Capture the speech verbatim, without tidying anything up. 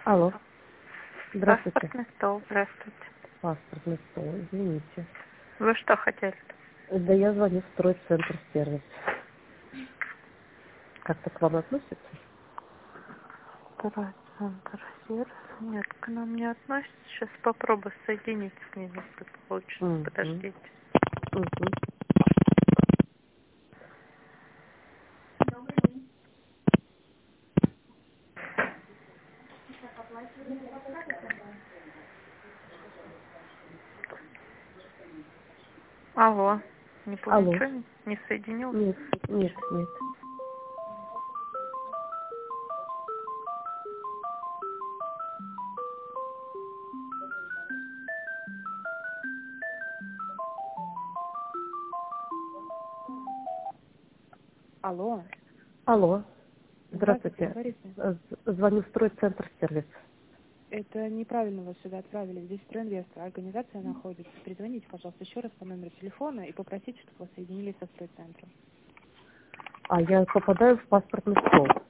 Алло. Здравствуйте. Паспортный стол, здравствуйте. Паспортный стол, извините. Вы что хотели? Да я звоню в стройцентр сервис. Как-то к вам относится? Стройцентр сервис? Нет, к нам не относится. Сейчас попробую соединить с ними, если получится. Угу. Подождите. Угу. Алло. Не помню, Алло. ничего не, не соединил? Нет, нет, нет. Алло. Алло. Здравствуйте, Здравствуйте. говорите. Э, з- Звоню в стройцентр сервис. Это неправильно вас сюда отправили. Здесь Стройинвестор. Организация находится. Перезвоните, пожалуйста, еще раз по номеру телефона и попросите, чтобы вас соединили со стройцентром. А я попадаю в паспортный стол.